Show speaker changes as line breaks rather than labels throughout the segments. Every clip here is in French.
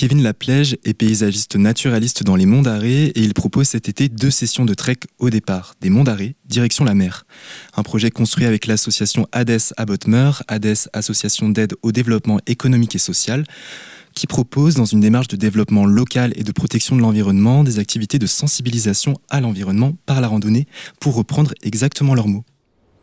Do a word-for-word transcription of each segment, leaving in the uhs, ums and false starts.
Kevin Laplège est paysagiste naturaliste dans les Monts d'Arrée et il propose cet été deux sessions de trek au départ, des Monts d'Arrée, direction la mer. Un projet construit avec l'association Hades à Bottmer, Hades Association d'aide au développement économique et social, qui propose, dans une démarche de développement local et de protection de l'environnement, des activités de sensibilisation à l'environnement par la randonnée, pour reprendre exactement leurs mots.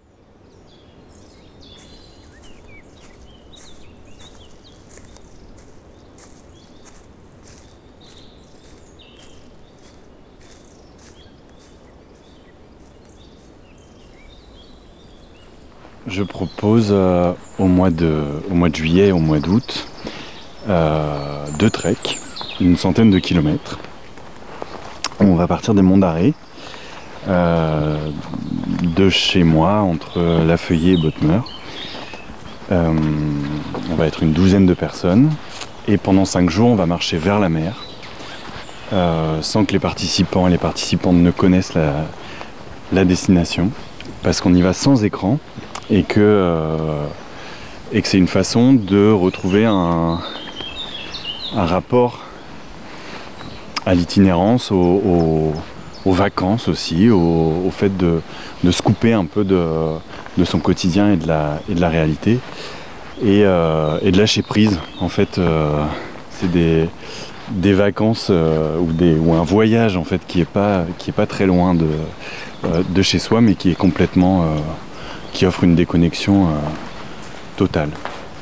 Je propose euh, au, mois de, au mois de juillet et au mois d'août euh, deux treks, une centaine de kilomètres. On va partir des Monts d'Arrée, euh, de chez moi, entre La Feuillée et Bottmer. Euh, on va être une douzaine de personnes et pendant cinq jours, on va marcher vers la mer, euh, sans que les participants et les participantes ne connaissent la, la destination, parce qu'on y va sans écran. Et que, euh, et que c'est une façon de retrouver un, un rapport à l'itinérance, aux, aux, aux vacances aussi, au, au fait de, de se couper un peu de, de son quotidien et de la, et de la réalité, et, euh, et de lâcher prise. En fait, euh, c'est des, des vacances euh, ou, des, ou un voyage en fait, qui n'est pas, qui est pas très loin de, euh, de chez soi, mais qui est complètement... Euh, qui offre une déconnexion euh, totale.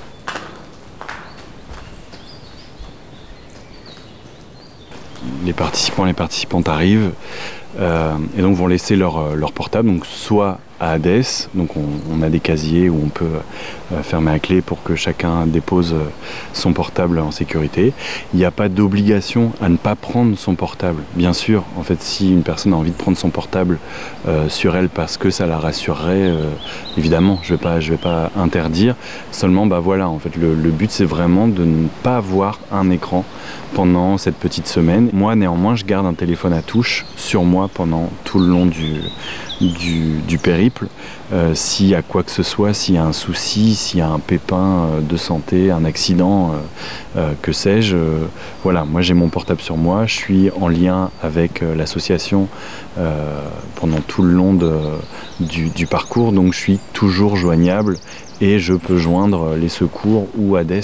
Les participants et les participantes arrivent euh, et donc vont laisser leur, leur portable, donc soit à Hades, donc on, on a des casiers où on peut euh, fermer à clé pour que chacun dépose euh, son portable en sécurité. Il n'y a pas d'obligation à ne pas prendre son portable. Bien sûr, en fait, si une personne a envie de prendre son portable euh, sur elle parce que ça la rassurerait, euh, évidemment, je ne vais pas, je vais pas interdire. Seulement, bah voilà, en fait, le, le but c'est vraiment de ne pas avoir un écran pendant cette petite semaine. Moi, néanmoins, je garde un téléphone à touche sur moi pendant tout le long du, du, du périple. Euh, s'il y a quoi que ce soit, s'il y a un souci, s'il y a un pépin euh, de santé, un accident, euh, euh, que sais-je, euh, voilà, moi j'ai mon portable sur moi, je suis en lien avec euh, l'association euh, pendant tout le long de, du, du parcours, donc je suis toujours joignable et je peux joindre les secours ou Hades.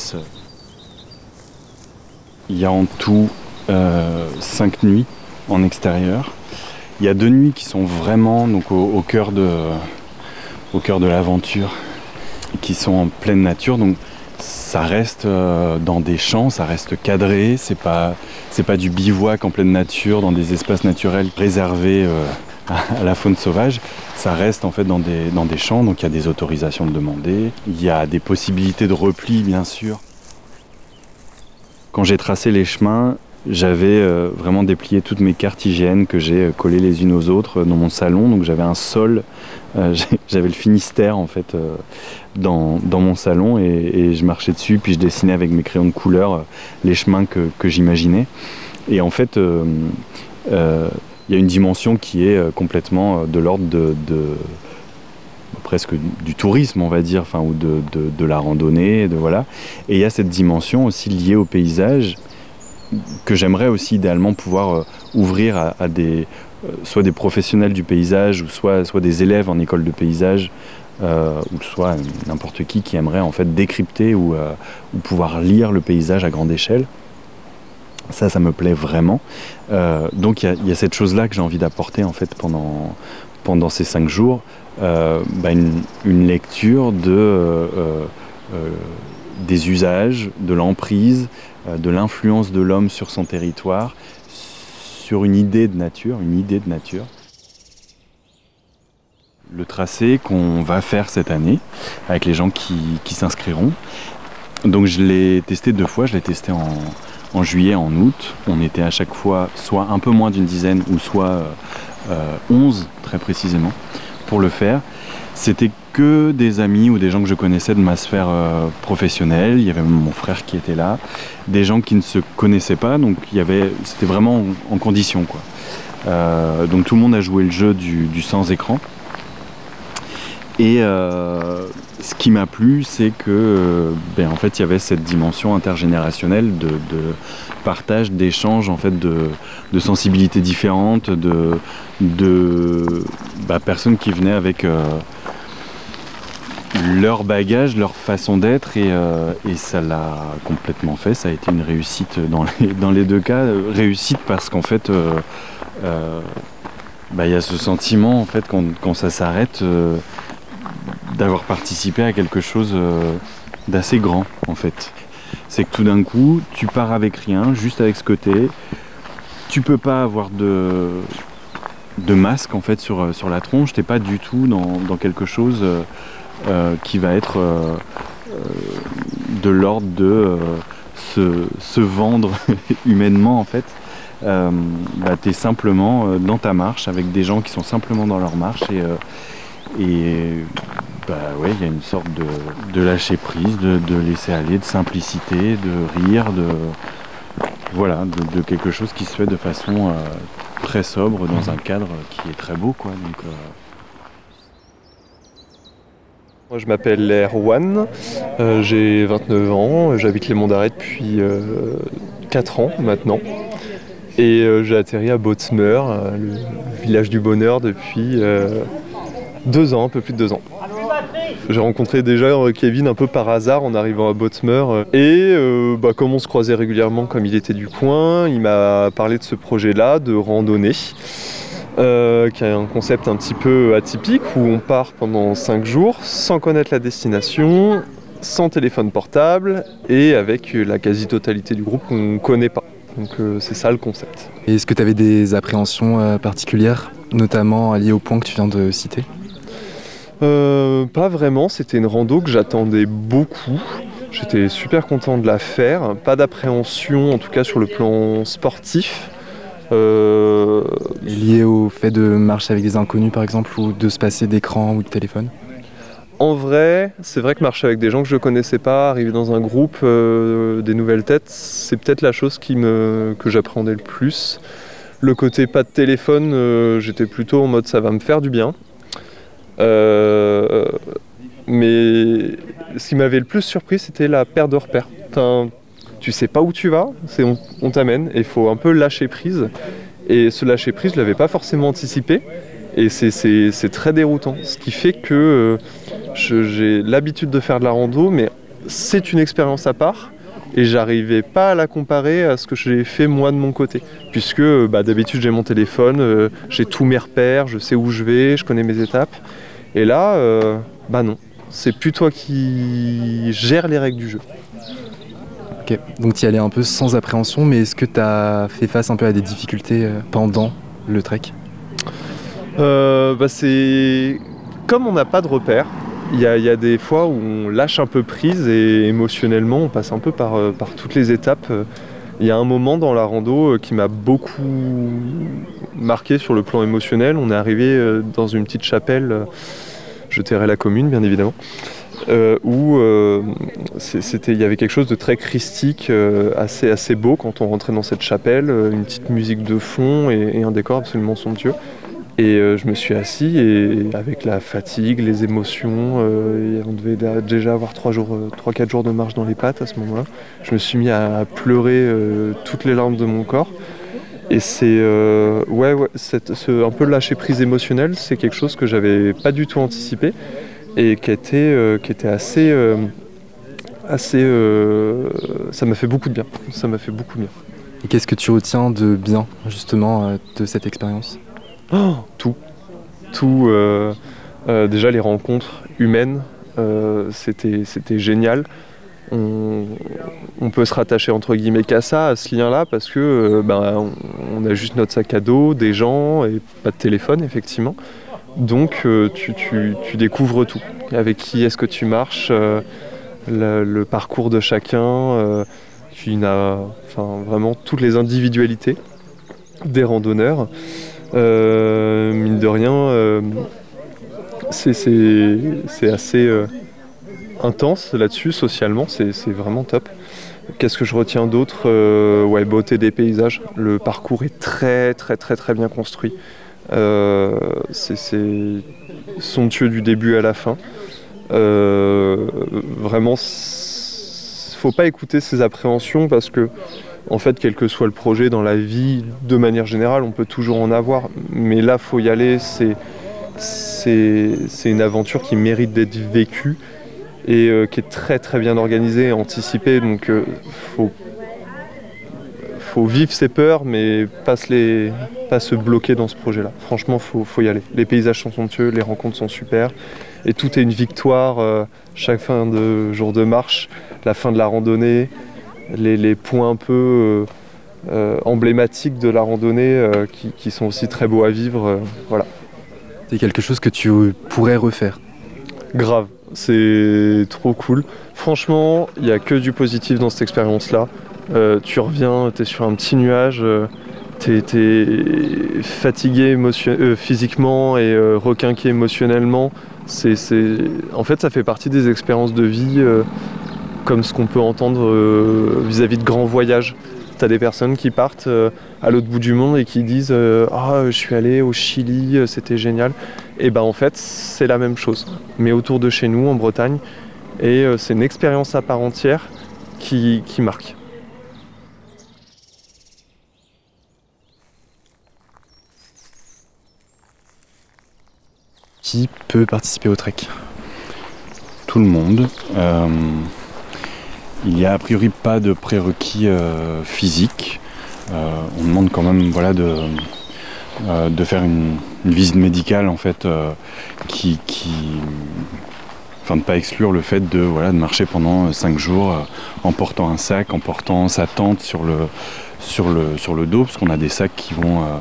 Il y a en tout euh, cinq nuits en extérieur. Il y a deux nuits qui sont vraiment donc, au, au cœur de, au cœur de l'aventure, qui sont en pleine nature. Donc ça reste euh, dans des champs, ça reste cadré. C'est pas, c'est pas du bivouac en pleine nature, dans des espaces naturels réservés euh, à, à la faune sauvage. Ça reste en fait dans des, dans des champs, donc il y a des autorisations de demander. Il y a des possibilités de repli, bien sûr. Quand j'ai tracé les chemins, j'avais euh, vraiment déplié toutes mes cartes hygiène que j'ai euh, collées les unes aux autres euh, dans mon salon. Donc j'avais un sol, euh, j'avais le Finistère en fait euh, dans, dans mon salon et, et je marchais dessus, puis je dessinais avec mes crayons de couleur euh, les chemins que, que j'imaginais. Et en fait, il euh, euh, y a une dimension qui est euh, complètement euh, de l'ordre de, de presque du tourisme, on va dire, enfin, ou de, de, de la randonnée, de, voilà. Et il y a cette dimension aussi liée au paysage que j'aimerais aussi idéalement pouvoir euh, ouvrir à, à des, euh, soit des professionnels du paysage, ou soit, soit des élèves en école de paysage, euh, ou soit n'importe qui qui aimerait en fait décrypter ou, euh, ou pouvoir lire le paysage à grande échelle. Ça, ça me plaît vraiment. Euh, donc il y, y a cette chose-là que j'ai envie d'apporter en fait pendant, pendant ces cinq jours. Euh, bah une, une lecture de, euh, euh, des usages, de l'emprise, euh, de l'influence de l'homme sur son territoire, sur une idée de nature, une idée de nature. Le tracé qu'on va faire cette année avec les gens qui, qui s'inscriront. Donc je l'ai testé deux fois, je l'ai testé en, en juillet, en août. On était à chaque fois soit un peu moins d'une dizaine ou soit euh, onze très précisément pour le faire. C'était que des amis ou des gens que je connaissais de ma sphère euh, professionnelle. Il y avait mon frère qui était là, des gens qui ne se connaissaient pas, donc il y avait, c'était vraiment en, en condition, quoi. Euh, donc tout le monde a joué le jeu du, du sans écran. Et euh, ce qui m'a plu, c'est que, euh, ben, en fait, il y avait cette dimension intergénérationnelle de, de, partage, d'échanges en fait de, de sensibilités différentes, de, de bah, personnes qui venaient avec euh, leur bagage, leur façon d'être et, euh, et ça l'a complètement fait. Ça a été une réussite dans les, dans les deux cas. Réussite parce qu'en fait, euh, euh, bah, y a ce sentiment en fait quand, quand ça s'arrête euh, d'avoir participé à quelque chose euh, d'assez grand en fait. C'est que tout d'un coup, tu pars avec rien, juste avec ce côté. Tu peux pas avoir de, de masque en fait sur, sur la tronche. T'es pas du tout dans, dans quelque chose euh, euh, qui va être euh, euh, de l'ordre de euh, se, se vendre humainement en fait. Euh, bah, t'es simplement euh, dans ta marche avec des gens qui sont simplement dans leur marche et, euh, et bah ouais, il y a une sorte de, de lâcher prise, de, de laisser aller, de simplicité, de rire, de voilà, de, de quelque chose qui se fait de façon euh, très sobre dans un cadre qui est très beau quoi. Donc, euh...
Moi je m'appelle Erwan, euh, j'ai vingt-neuf ans, j'habite les Monts d'Arrée depuis euh, quatre ans maintenant. Et euh, j'ai atterri à Botsmer, euh, le village du bonheur, depuis euh, deux ans, un peu plus de deux ans. J'ai rencontré déjà Kevin un peu par hasard en arrivant à Botsmer. Et euh, bah, comme on se croisait régulièrement, comme il était du coin, il m'a parlé de ce projet-là, de randonnée, euh, qui a un concept un petit peu atypique, où on part pendant cinq jours sans connaître la destination, sans téléphone portable, et avec la quasi-totalité du groupe qu'on ne connaît pas. Donc euh, c'est ça le concept.
Et est-ce que tu avais des appréhensions euh, particulières, notamment liées au point que tu viens de citer ?
euh, Pas vraiment, c'était une rando que j'attendais beaucoup. J'étais super content de la faire. Pas d'appréhension, en tout cas sur le plan sportif. Euh...
Lié au fait de marcher avec des inconnus par exemple, ou de se passer d'écran ou de téléphone ?
En vrai, c'est vrai que marcher avec des gens que je ne connaissais pas, arriver dans un groupe, euh, des nouvelles têtes, c'est peut-être la chose qui me, que j'appréhendais le plus. Le côté pas de téléphone, euh, j'étais plutôt en mode ça va me faire du bien. Euh, mais ce qui m'avait le plus surpris, c'était la perte de repères. Enfin, tu sais pas où tu vas, c'est on, on t'amène et il faut un peu lâcher prise. Et ce lâcher prise, je l'avais pas forcément anticipé. Et c'est, c'est, c'est très déroutant. Ce qui fait que euh, je, j'ai l'habitude de faire de la rando, mais c'est une expérience à part. Et j'arrivais pas à la comparer à ce que j'ai fait moi de mon côté. Puisque bah, d'habitude j'ai mon téléphone, euh, j'ai tous mes repères, je sais où je vais, je connais mes étapes. Et là, euh, bah non. C'est plus toi qui gères les règles du jeu.
Ok, donc tu y allais un peu sans appréhension, mais est-ce que tu as fait face un peu à des difficultés pendant le trek ?
Euh, bah c'est comme on n'a pas de repères, il y, y a des fois où on lâche un peu prise et émotionnellement on passe un peu par, par toutes les étapes. Il y a un moment dans la rando qui m'a beaucoup marqué sur le plan émotionnel. On est arrivé dans une petite chapelle, je tairai la commune bien évidemment, euh, où euh, c'était, il y avait quelque chose de très christique, euh, assez, assez beau quand on rentrait dans cette chapelle, une petite musique de fond et, et un décor absolument somptueux. Et euh, je me suis assis et avec la fatigue, les émotions, euh, on devait déjà avoir trois jours, trois quatre jours de marche dans les pattes à ce moment-là. Je me suis mis à pleurer euh, toutes les larmes de mon corps. Et c'est euh, ouais, ouais cette, ce, un peu le lâcher prise émotionnel, c'est quelque chose que j'avais pas du tout anticipé et qui était, euh, qui était assez, euh, assez, euh, ça m'a fait beaucoup de bien. Ça m'a fait beaucoup de bien.
Et qu'est-ce que tu retiens de bien justement euh, de cette expérience ?
Oh, tout, tout. Euh, euh, déjà les rencontres humaines, euh, c'était, c'était génial. On, on peut se rattacher entre guillemets qu'à ça, à ce lien-là, parce que euh, ben, on, on a juste notre sac à dos, des gens et pas de téléphone effectivement. Donc euh, tu, tu, tu découvres tout. Avec qui est-ce que tu marches, euh, le, le parcours de chacun, euh, tu n'as enfin, vraiment toutes les individualités des randonneurs. Euh, mine de rien, euh, c'est, c'est, c'est assez euh, intense là-dessus, socialement, c'est, c'est vraiment top. Qu'est-ce que je retiens d'autre ? euh, Ouais, beauté des paysages. Le parcours est très très très très bien construit. Euh, c'est, c'est somptueux du début à la fin. Euh, vraiment, faut pas écouter ses appréhensions parce que En fait, quel que soit le projet dans la vie, de manière générale, on peut toujours en avoir. Mais là, faut y aller. C'est, c'est, c'est une aventure qui mérite d'être vécue et euh, qui est très très bien organisée et anticipée. Donc, euh, faut, faut vivre ses peurs, mais pas se, les, pas se bloquer dans ce projet-là. Franchement, faut, faut y aller. Les paysages sont somptueux, les rencontres sont super. Et tout est une victoire. Euh, chaque fin de jour de marche, la fin de la randonnée, les, les points un peu euh, euh, emblématiques de la randonnée euh, qui, qui sont aussi très beaux à vivre. Euh, voilà.
C'est quelque chose que tu pourrais refaire?
Grave, c'est trop cool. Franchement, il n'y a que du positif dans cette expérience-là. Euh, tu reviens, tu es sur un petit nuage, euh, tu es fatigué émotion- euh, physiquement et euh, requinqué émotionnellement. C'est, c'est... En fait, ça fait partie des expériences de vie euh, comme ce qu'on peut entendre euh, vis-à-vis de grands voyages. T'as des personnes qui partent euh, à l'autre bout du monde et qui disent euh, ah, je suis allé au Chili, euh, c'était génial. Et ben en fait, c'est la même chose, mais autour de chez nous, en Bretagne. Et euh, c'est une expérience à part entière qui, qui marque.
Qui peut participer au trek?
Tout le monde. Euh, il n'y a a priori pas de prérequis euh, physiques. Euh, on demande quand même voilà, de, euh, de faire une, une visite médicale en fait, euh, qui, qui, enfin de ne pas exclure le fait de, voilà, de marcher pendant cinq jours euh, en portant un sac, en portant sa tente sur le, sur le, sur le dos, parce qu'on a des sacs qui vont... Euh,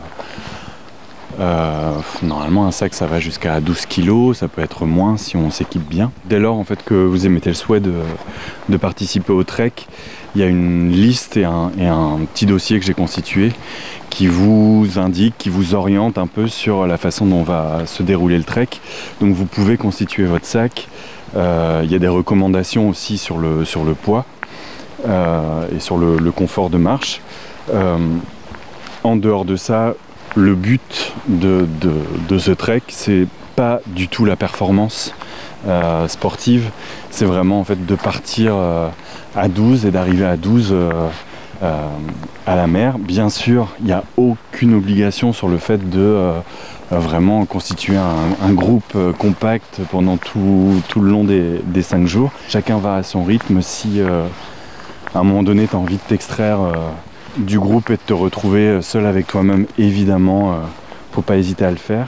Euh, normalement un sac ça va jusqu'à douze kilos, ça peut être moins si on s'équipe bien. Dès lors en fait que vous émettez le souhait de, de participer au trek, il y a une liste et un, et un petit dossier que j'ai constitué qui vous indique, qui vous oriente un peu sur la façon dont va se dérouler le trek. Donc vous pouvez constituer votre sac. Euh, il y a des recommandations aussi sur le, sur le poids euh, et sur le, le confort de marche. Euh, en dehors de ça, le but de, de, de ce trek, c'est pas du tout la performance euh, sportive, c'est vraiment en fait de partir euh, à douze et d'arriver à douze euh, euh, à la mer. Bien sûr, il n'y a aucune obligation sur le fait de euh, vraiment constituer un, un groupe euh, compact pendant tout, tout le long des, des cinq jours. Chacun va à son rythme. Si euh, à un moment donné tu as envie de t'extraire euh, du groupe et de te retrouver seul avec toi-même, évidemment, euh, faut pas hésiter à le faire.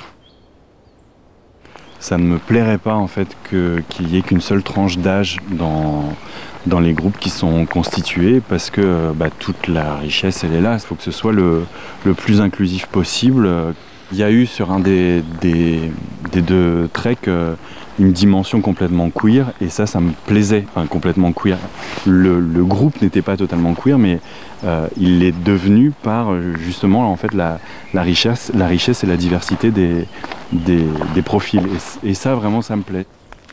Ça ne me plairait pas en fait que, qu'il y ait qu'une seule tranche d'âge dans, dans les groupes qui sont constitués, parce que bah, toute la richesse elle est là, il faut que ce soit le, le plus inclusif possible. Il y a eu sur un des, des, des deux treks euh, une dimension complètement queer, et ça, ça me plaisait, enfin complètement queer. Le, le groupe n'était pas totalement queer, mais euh, il l'est devenu par justement en fait la, la richesse, la richesse et la diversité des, des, des profils. Et, et ça, vraiment, ça me plaît.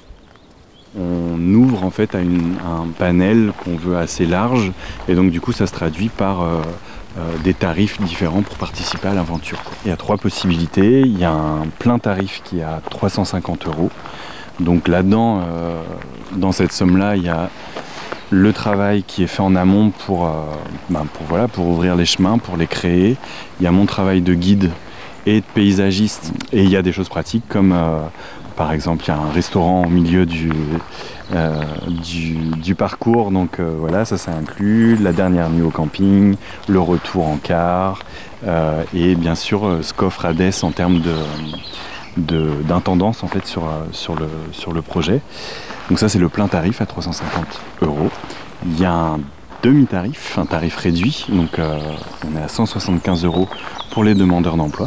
On ouvre en fait à, une, à un panel qu'on veut assez large, et donc du coup, ça se traduit par euh, Euh, des tarifs différents pour participer à l'aventure. Il y a trois possibilités. Il y a un plein tarif qui est à trois cent cinquante euros. Donc là-dedans, euh, dans cette somme-là, il y a le travail qui est fait en amont pour, euh, ben pour, voilà, pour ouvrir les chemins, pour les créer. Il y a mon travail de guide et de paysagiste. Et il y a des choses pratiques comme, euh, par exemple, il y a un restaurant au milieu du, euh, du, du parcours. Donc euh, voilà, ça, ça inclut la dernière nuit au camping, le retour en car euh, et bien sûr euh, ce qu'offre Hades en termes de, de, d'intendance en fait, sur, sur, le, sur le projet. Donc ça, c'est le plein tarif à trois cent cinquante euros. Il y a un demi-tarif, un tarif réduit. Donc euh, on est à cent soixante-quinze euros pour les demandeurs d'emploi.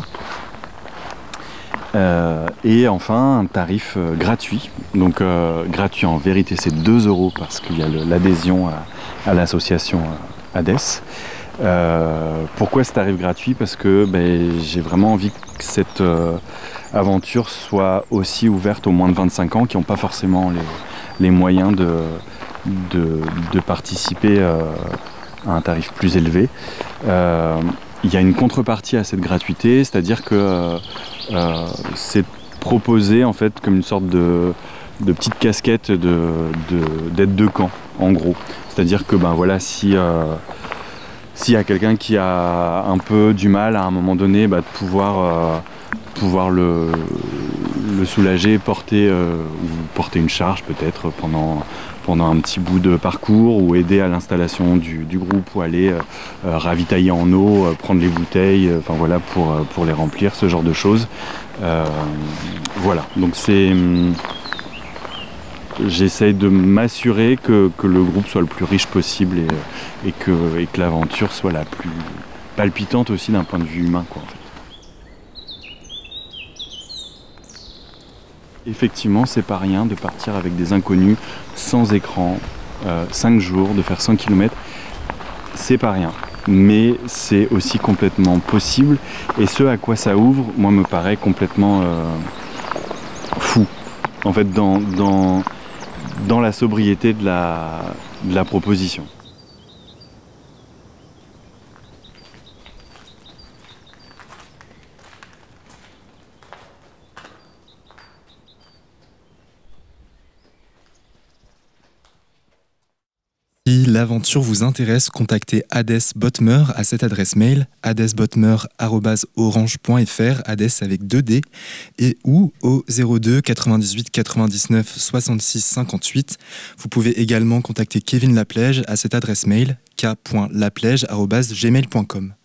Euh, et enfin un tarif euh, gratuit, donc euh, gratuit en vérité c'est deux euros parce qu'il y a le, l'adhésion à, à l'association Hades. Euh, pourquoi ce tarif gratuit? Parce que ben, j'ai vraiment envie que cette euh, aventure soit aussi ouverte aux moins de vingt-cinq ans qui n'ont pas forcément les, les moyens de, de, de participer euh, à un tarif plus élevé. Euh, il y a une contrepartie à cette gratuité, c'est-à-dire que euh, Euh, c'est proposé en fait comme une sorte de, de petite casquette de, de, d'aide de camp en gros. C'est-à-dire que ben voilà, si, euh, s'il y a quelqu'un qui a un peu du mal à un moment donné, bah, de pouvoir, euh, pouvoir le, le soulager, porter, euh, ou porter une charge peut-être pendant, pendant un petit bout de parcours, ou aider à l'installation du, du groupe, ou aller euh, euh, ravitailler en eau, euh, prendre les bouteilles, euh, enfin voilà, pour, euh, pour les remplir, ce genre de choses. Euh, voilà, donc c'est... J'essaye de m'assurer que, que le groupe soit le plus riche possible et, et, que, et que l'aventure soit la plus palpitante aussi d'un point de vue humain, quoi, en fait. Effectivement, c'est pas rien de partir avec des inconnus, sans écran, euh, cinq jours, de faire cent kilomètres. C'est pas rien, mais c'est aussi complètement possible. Et ce à quoi ça ouvre, moi, me paraît complètement euh, fou. En fait, dans... dans dans la sobriété de la, de la proposition.
Si l'aventure vous intéresse, contactez Hades Botmer à cette adresse mail hadesbotmer arobase orange point f r, Hades avec deux D, et ou au zéro deux quatre-vingt-dix-huit quatre-vingt-dix-neuf soixante-six cinquante-huit. Vous pouvez également contacter Kevin Laplège à cette adresse mail k point laplège arobase gmail point com.